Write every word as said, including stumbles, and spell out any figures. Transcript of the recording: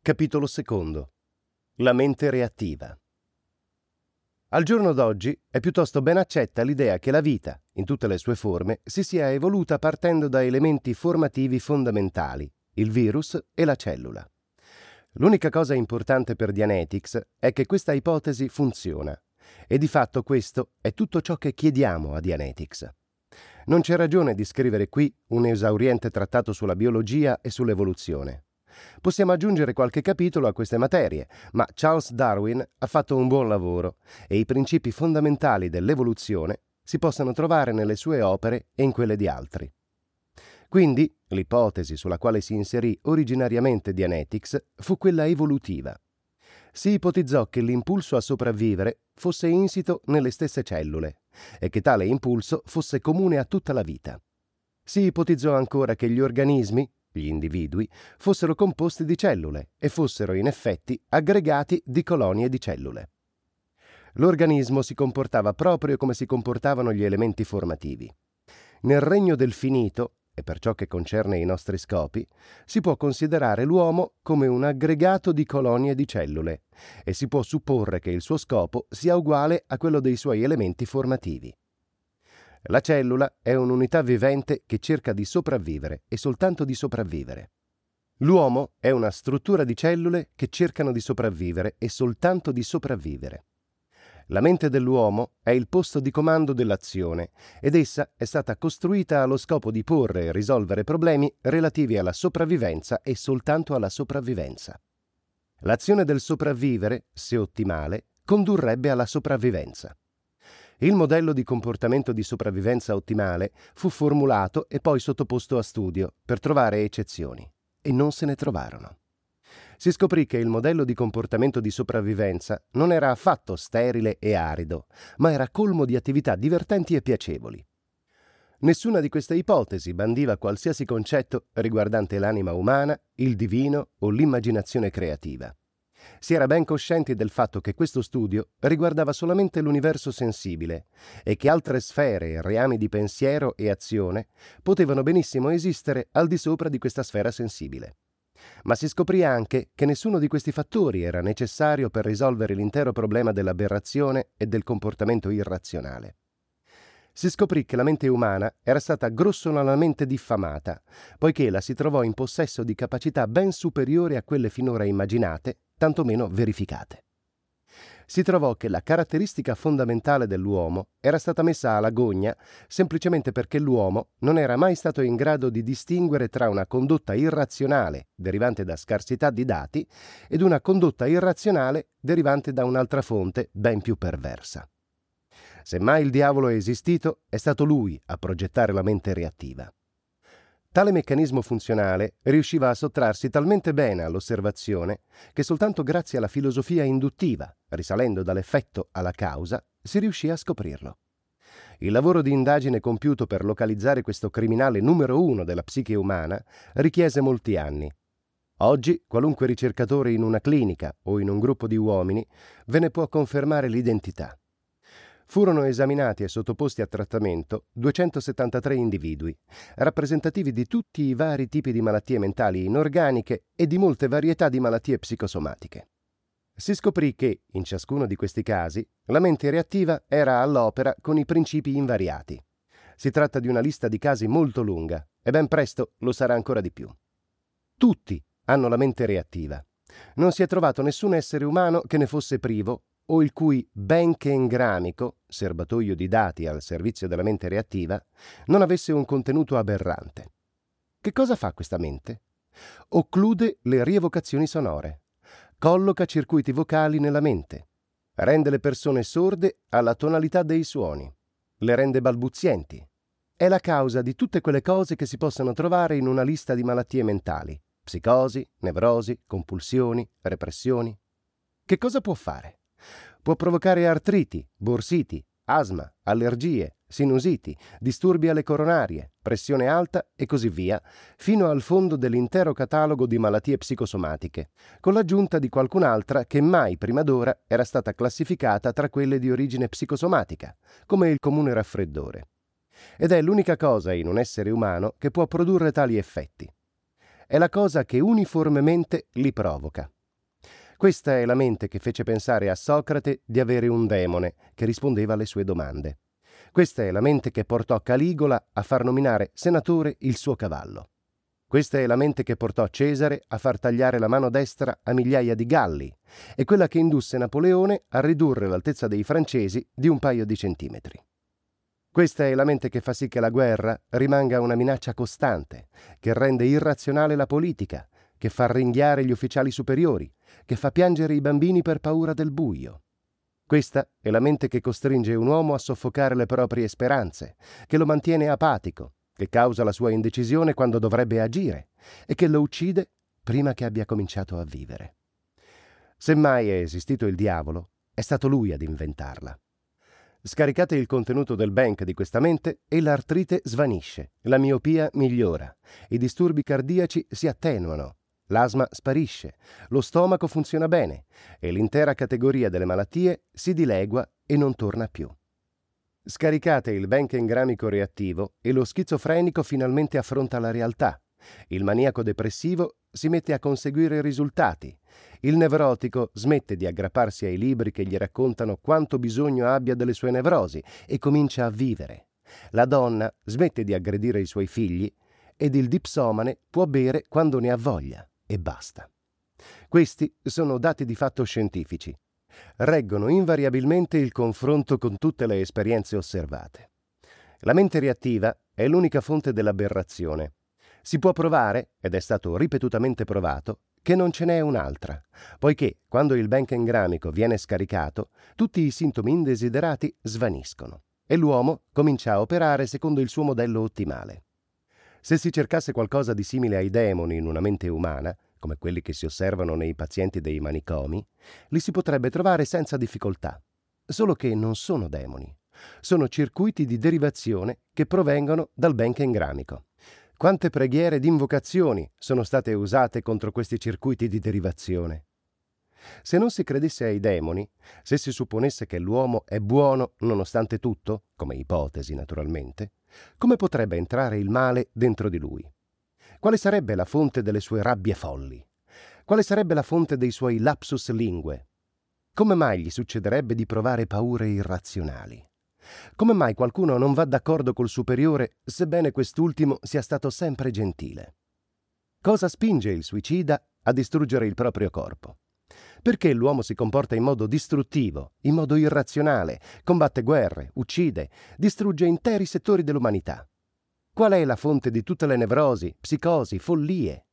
Capitolo secondo. La mente reattiva. Al giorno d'oggi è piuttosto ben accetta l'idea che la vita, in tutte le sue forme, si sia evoluta partendo da elementi formativi fondamentali, il virus e la cellula. L'unica cosa importante per Dianetics è che questa ipotesi funziona, e di fatto questo è tutto ciò che chiediamo a Dianetics. Non c'è ragione di scrivere qui un esauriente trattato sulla biologia e sull'evoluzione. Possiamo aggiungere qualche capitolo a queste materie, ma Charles Darwin ha fatto un buon lavoro e i principi fondamentali dell'evoluzione si possono trovare nelle sue opere e in quelle di altri. Quindi, l'ipotesi sulla quale si inserì originariamente Dianetics fu quella evolutiva. Si ipotizzò che l'impulso a sopravvivere fosse insito nelle stesse cellule e che tale impulso fosse comune a tutta la vita. Si ipotizzò ancora che gli organismi, gli individui, fossero composti di cellule e fossero in effetti aggregati di colonie di cellule. L'organismo si comportava proprio come si comportavano gli elementi formativi. Nel regno del finito, e per ciò che concerne i nostri scopi, si può considerare l'uomo come un aggregato di colonie di cellule e si può supporre che il suo scopo sia uguale a quello dei suoi elementi formativi. La cellula è un'unità vivente che cerca di sopravvivere e soltanto di sopravvivere. L'uomo è una struttura di cellule che cercano di sopravvivere e soltanto di sopravvivere. La mente dell'uomo è il posto di comando dell'azione ed essa è stata costruita allo scopo di porre e risolvere problemi relativi alla sopravvivenza e soltanto alla sopravvivenza. L'azione del sopravvivere, se ottimale, condurrebbe alla sopravvivenza. Il modello di comportamento di sopravvivenza ottimale fu formulato e poi sottoposto a studio per trovare eccezioni, e non se ne trovarono. Si scoprì che il modello di comportamento di sopravvivenza non era affatto sterile e arido, ma era colmo di attività divertenti e piacevoli. Nessuna di queste ipotesi bandiva qualsiasi concetto riguardante l'anima umana, il divino o l'immaginazione creativa. Si era ben coscienti del fatto che questo studio riguardava solamente l'universo sensibile e che altre sfere e reami di pensiero e azione potevano benissimo esistere al di sopra di questa sfera sensibile. Ma si scoprì anche che nessuno di questi fattori era necessario per risolvere l'intero problema dell'aberrazione e del comportamento irrazionale. Si scoprì che la mente umana era stata grossolanamente diffamata, poiché la si trovò in possesso di capacità ben superiori a quelle finora immaginate, tantomeno verificate. Si trovò che la caratteristica fondamentale dell'uomo era stata messa alla gogna semplicemente perché l'uomo non era mai stato in grado di distinguere tra una condotta irrazionale derivante da scarsità di dati ed una condotta irrazionale derivante da un'altra fonte ben più perversa. Se mai il diavolo è esistito, è stato lui a progettare la mente reattiva. Tale meccanismo funzionale riusciva a sottrarsi talmente bene all'osservazione che soltanto grazie alla filosofia induttiva, risalendo dall'effetto alla causa, si riuscì a scoprirlo. Il lavoro di indagine compiuto per localizzare questo criminale numero uno della psiche umana richiese molti anni. Oggi, qualunque ricercatore in una clinica o in un gruppo di uomini ve ne può confermare l'identità. Furono esaminati e sottoposti a trattamento duecentosettantatré individui, rappresentativi di tutti i vari tipi di malattie mentali inorganiche e di molte varietà di malattie psicosomatiche. Si scoprì che, in ciascuno di questi casi, la mente reattiva era all'opera con i principi invariati. Si tratta di una lista di casi molto lunga e ben presto lo sarà ancora di più. Tutti hanno la mente reattiva. Non si è trovato nessun essere umano che ne fosse privo o il cui benché engramico, serbatoio di dati al servizio della mente reattiva, non avesse un contenuto aberrante. Che cosa fa questa mente? Occlude le rievocazioni sonore, colloca circuiti vocali nella mente, rende le persone sorde alla tonalità dei suoni, le rende balbuzienti. È la causa di tutte quelle cose che si possono trovare in una lista di malattie mentali, psicosi, nevrosi, compulsioni, repressioni. Che cosa può fare? Può provocare artriti, borsiti, asma, allergie, sinusiti, disturbi alle coronarie, pressione alta e così via, fino al fondo dell'intero catalogo di malattie psicosomatiche, con l'aggiunta di qualcun'altra che mai prima d'ora era stata classificata tra quelle di origine psicosomatica, come il comune raffreddore. Ed è l'unica cosa in un essere umano che può produrre tali effetti. È la cosa che uniformemente li provoca. Questa è la mente che fece pensare a Socrate di avere un demone che rispondeva alle sue domande. Questa è la mente che portò Caligola a far nominare senatore il suo cavallo. Questa è la mente che portò Cesare a far tagliare la mano destra a migliaia di galli e quella che indusse Napoleone a ridurre l'altezza dei francesi di un paio di centimetri. Questa è la mente che fa sì che la guerra rimanga una minaccia costante, che rende irrazionale la politica, che fa ringhiare gli ufficiali superiori, che fa piangere i bambini per paura del buio. Questa è la mente che costringe un uomo a soffocare le proprie speranze, che lo mantiene apatico, che causa la sua indecisione quando dovrebbe agire e che lo uccide prima che abbia cominciato a vivere. Se mai è esistito il diavolo, è stato lui ad inventarla. Scaricate il contenuto del bank di questa mente e l'artrite svanisce, la miopia migliora, i disturbi cardiaci si attenuano, l'asma sparisce, lo stomaco funziona bene e l'intera categoria delle malattie si dilegua e non torna più. Scaricate il bank engramico reattivo e lo schizofrenico finalmente affronta la realtà. Il maniaco depressivo si mette a conseguire risultati. Il nevrotico smette di aggrapparsi ai libri che gli raccontano quanto bisogno abbia delle sue nevrosi e comincia a vivere. La donna smette di aggredire i suoi figli ed il dipsomane può bere quando ne ha voglia e basta. Questi sono dati di fatto scientifici. Reggono invariabilmente il confronto con tutte le esperienze osservate. La mente reattiva è l'unica fonte dell'aberrazione. Si può provare, ed è stato ripetutamente provato, che non ce n'è un'altra, poiché quando il bank engramico viene scaricato, tutti i sintomi indesiderati svaniscono e l'uomo comincia a operare secondo il suo modello ottimale. Se si cercasse qualcosa di simile ai demoni in una mente umana, come quelli che si osservano nei pazienti dei manicomi, li si potrebbe trovare senza difficoltà. Solo che non sono demoni. Sono circuiti di derivazione che provengono dal bank engramico. Quante preghiere ed invocazioni sono state usate contro questi circuiti di derivazione? Se non si credesse ai demoni, se si supponesse che l'uomo è buono nonostante tutto, come ipotesi naturalmente, come potrebbe entrare il male dentro di lui? Quale sarebbe la fonte delle sue rabbie folli? Quale sarebbe la fonte dei suoi lapsus lingue? Come mai gli succederebbe di provare paure irrazionali? Come mai qualcuno non va d'accordo col superiore, sebbene quest'ultimo sia stato sempre gentile? Cosa spinge il suicida a distruggere il proprio corpo? Perché l'uomo si comporta in modo distruttivo, in modo irrazionale, combatte guerre, uccide, distrugge interi settori dell'umanità? Qual è la fonte di tutte le nevrosi, psicosi, follie?